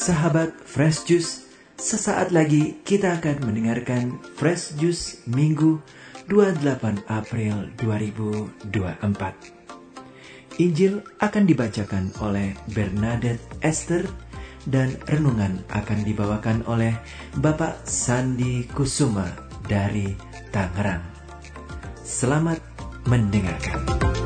Sahabat Fresh Juice, sesaat lagi kita akan mendengarkan Fresh Juice Minggu 28 April 2024. Injil akan dibacakan oleh Bernadette Esther dan renungan akan dibawakan oleh Bapak Sandi Kusuma dari Tangerang. Selamat mendengarkan.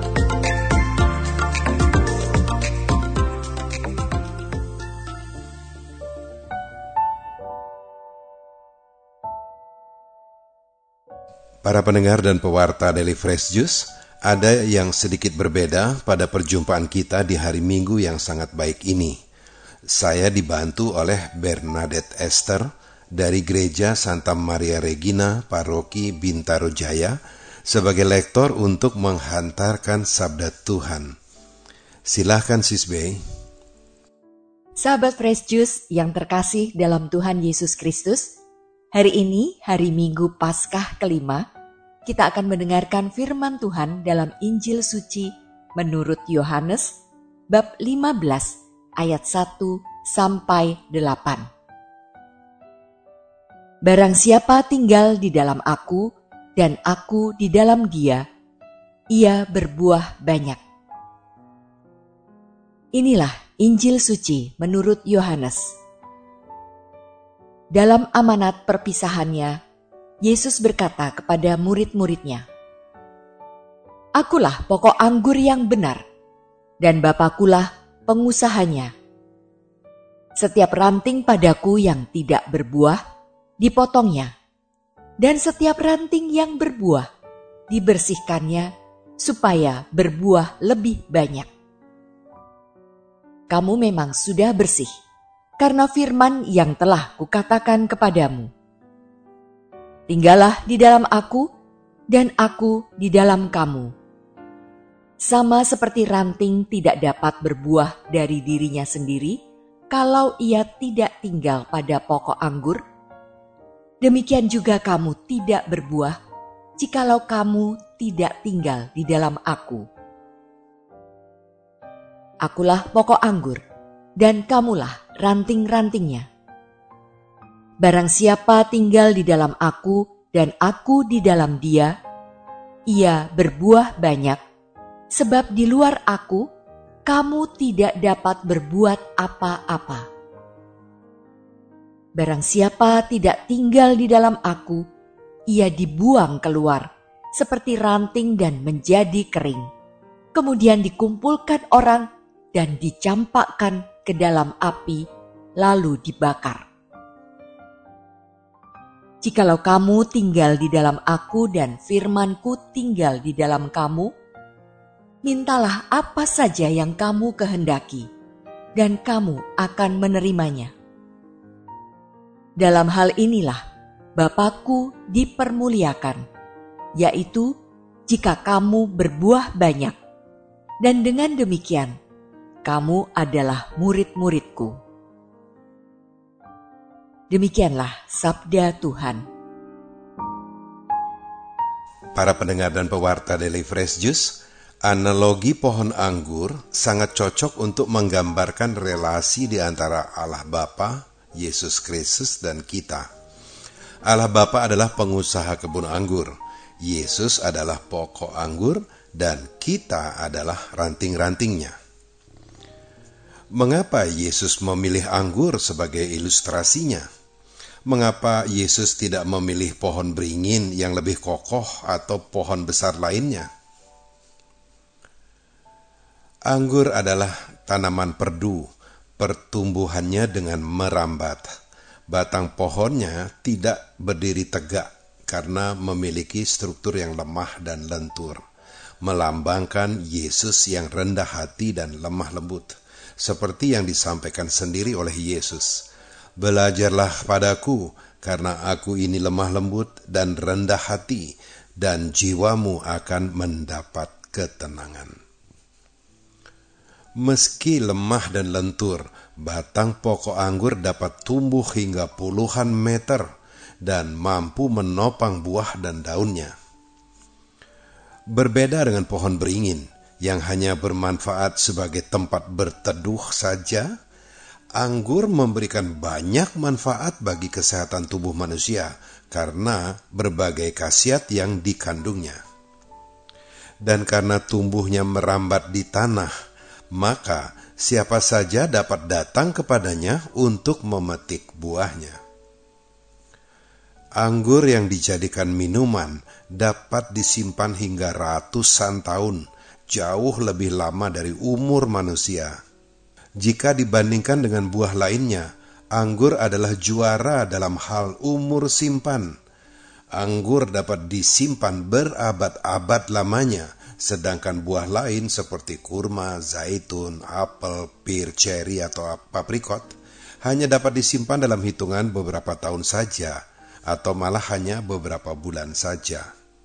Para pendengar dan pewarta Daily Fresh Juice, ada yang sedikit berbeda pada perjumpaan kita di hari Minggu yang sangat baik ini. Saya dibantu oleh Bernadette Esther dari Gereja Santa Maria Regina, Paroki Bintaro Jaya, sebagai lektor untuk menghantarkan sabda Tuhan. Silahkan Sis Bey. Sahabat Fresh Juice yang terkasih dalam Tuhan Yesus Kristus, hari ini, hari Minggu Paskah kelima, kita akan mendengarkan firman Tuhan dalam Injil Suci menurut Yohanes, bab 15, ayat 1 sampai 8. Barang siapa tinggal di dalam aku, dan aku di dalam dia, ia berbuah banyak. Inilah Injil Suci menurut Yohanes. Dalam amanat perpisahannya, Yesus berkata kepada murid-muridnya, "Akulah pokok anggur yang benar, dan Bapakulah pengusahanya. Setiap ranting padaku yang tidak berbuah, dipotongnya, dan setiap ranting yang berbuah, dibersihkannya, supaya berbuah lebih banyak. Kamu memang sudah bersih, karena firman yang telah kukatakan kepadamu. Tinggallah di dalam aku, dan aku di dalam kamu. Sama seperti ranting tidak dapat berbuah dari dirinya sendiri, kalau ia tidak tinggal pada pokok anggur, demikian juga kamu tidak berbuah, jikalau kamu tidak tinggal di dalam aku. Akulah pokok anggur, dan kamulah ranting-rantingnya. Barang siapa tinggal di dalam aku dan aku di dalam dia, ia berbuah banyak, sebab di luar aku, kamu tidak dapat berbuat apa-apa. Barang siapa tidak tinggal di dalam aku, ia dibuang keluar, seperti ranting dan menjadi kering. Kemudian dikumpulkan orang dan dicampakkan ke dalam api, lalu dibakar. Jikalau kamu tinggal di dalam aku dan firman-Ku tinggal di dalam kamu, mintalah apa saja yang kamu kehendaki, dan kamu akan menerimanya. Dalam hal inilah Bapa-Ku dipermuliakan, yaitu jika kamu berbuah banyak, dan dengan demikian kamu adalah murid-murid-Ku. Demikianlah sabda Tuhan. Para pendengar dan pewarta Daily Fresh Juice, analogi pohon anggur sangat cocok untuk menggambarkan relasi di antara Allah Bapa, Yesus Kristus, dan kita. Allah Bapa adalah pengusaha kebun anggur, Yesus adalah pokok anggur, dan kita adalah ranting-rantingnya. Mengapa Yesus memilih anggur sebagai ilustrasinya? Mengapa Yesus tidak memilih pohon beringin yang lebih kokoh atau pohon besar lainnya? Anggur adalah tanaman perdu, pertumbuhannya dengan merambat. Batang pohonnya tidak berdiri tegak karena memiliki struktur yang lemah dan lentur, melambangkan Yesus yang rendah hati dan lemah lembut, seperti yang disampaikan sendiri oleh Yesus. Belajarlah padaku, karena aku ini lemah lembut dan rendah hati, dan jiwamu akan mendapat ketenangan. Meski lemah dan lentur, batang pokok anggur dapat tumbuh hingga puluhan meter dan mampu menopang buah dan daunnya. Berbeda dengan pohon beringin yang hanya bermanfaat sebagai tempat berteduh saja, Anggur memberikan banyak manfaat bagi kesehatan tubuh manusia karena berbagai khasiat yang dikandungnya. Dan karena tumbuhnya merambat di tanah, maka siapa saja dapat datang kepadanya untuk memetik buahnya. Anggur yang dijadikan minuman dapat disimpan hingga ratusan tahun, jauh lebih lama dari umur manusia. Jika dibandingkan dengan buah lainnya, anggur adalah juara dalam hal umur simpan. Anggur dapat disimpan berabad-abad lamanya, sedangkan buah lain seperti kurma, zaitun, apel, pir, ceri, atau aprikot hanya dapat disimpan dalam hitungan beberapa tahun saja, atau malah hanya beberapa bulan saja.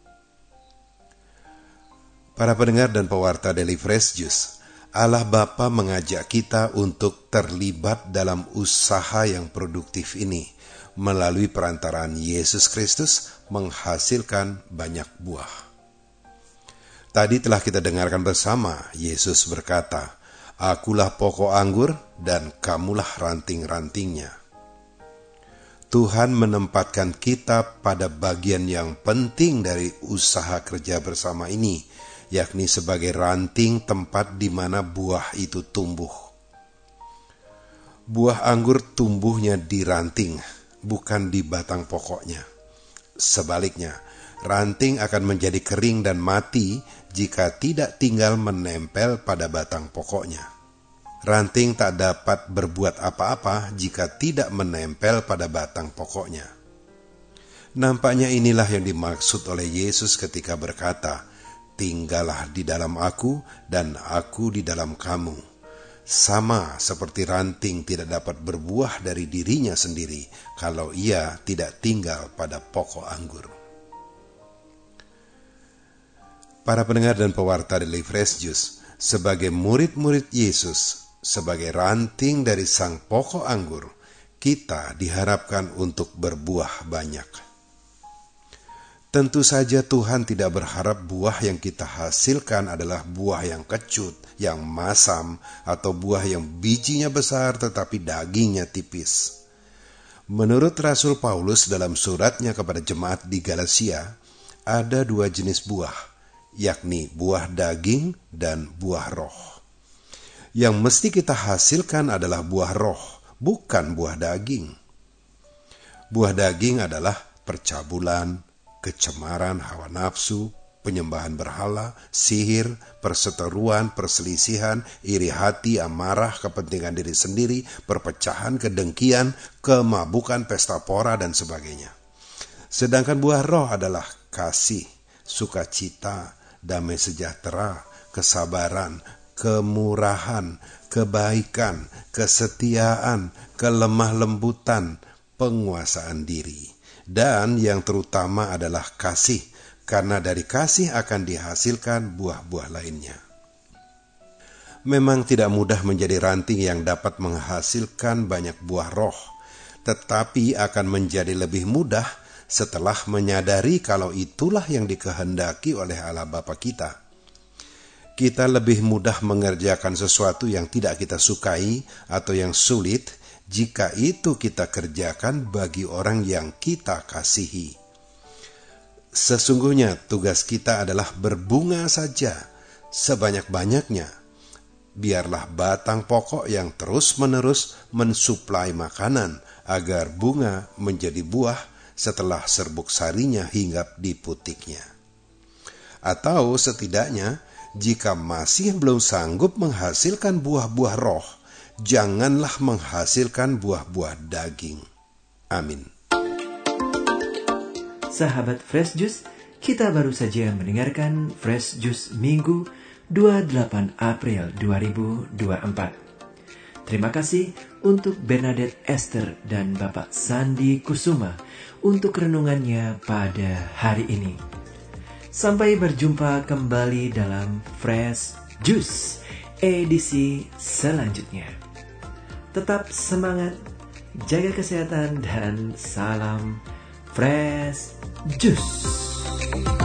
Para pendengar dan pewarta Daily Fresh Juice, Allah Bapa mengajak kita untuk terlibat dalam usaha yang produktif ini, melalui perantaraan Yesus Kristus menghasilkan banyak buah. Tadi telah kita dengarkan bersama, Yesus berkata, "Akulah pokok anggur dan kamulah ranting-rantingnya." Tuhan menempatkan kita pada bagian yang penting dari usaha kerja bersama ini, yakni sebagai ranting tempat di mana buah itu tumbuh. Buah anggur tumbuhnya di ranting, bukan di batang pokoknya. Sebaliknya, ranting akan menjadi kering dan mati jika tidak tinggal menempel pada batang pokoknya. Ranting tak dapat berbuat apa-apa jika tidak menempel pada batang pokoknya. Nampaknya inilah yang dimaksud oleh Yesus ketika berkata, "Tinggallah di dalam aku dan aku di dalam kamu." Sama seperti ranting tidak dapat berbuah dari dirinya sendiri kalau ia tidak tinggal pada pokok anggur. Para pendengar dan pewarta Daily Fresh Juice, sebagai murid-murid Yesus, sebagai ranting dari sang pokok anggur, kita diharapkan untuk berbuah banyak. Tentu saja Tuhan tidak berharap buah yang kita hasilkan adalah buah yang kecut, yang masam, atau buah yang bijinya besar tetapi dagingnya tipis. Menurut Rasul Paulus dalam suratnya kepada jemaat di Galatia, ada dua jenis buah, yakni buah daging dan buah roh. Yang mesti kita hasilkan adalah buah roh, bukan buah daging. Buah daging adalah percabulan, kecemaran, hawa nafsu, penyembahan berhala, sihir, perseteruan, perselisihan, iri hati, amarah, kepentingan diri sendiri, perpecahan, kedengkian, kemabukan, pesta pora, dan sebagainya. Sedangkan buah roh adalah kasih, sukacita, damai sejahtera, kesabaran, kemurahan, kebaikan, kesetiaan, kelemah lembutan, penguasaan diri. Dan yang terutama adalah kasih, karena dari kasih akan dihasilkan buah-buah lainnya. Memang tidak mudah menjadi ranting yang dapat menghasilkan banyak buah roh, tetapi akan menjadi lebih mudah setelah menyadari kalau itulah yang dikehendaki oleh Allah Bapa kita. Kita lebih mudah mengerjakan sesuatu yang tidak kita sukai atau yang sulit jika itu kita kerjakan bagi orang yang kita kasihi. Sesungguhnya tugas kita adalah berbunga saja, sebanyak-banyaknya. Biarlah batang pokok yang terus-menerus mensuplai makanan agar bunga menjadi buah setelah serbuk sarinya hinggap di putiknya. Atau setidaknya, jika masih belum sanggup menghasilkan buah-buah roh, janganlah menghasilkan buah-buah daging. Amin. Sahabat Fresh Juice, kita baru saja mendengarkan Fresh Juice Minggu 28 April 2024. Terima kasih untuk Bernadette Esther dan Bapak Sandi Kusuma untuk renungannya pada hari ini. Sampai berjumpa kembali dalam Fresh Juice edisi selanjutnya. Tetap semangat, jaga kesehatan, dan salam Fresh Juice.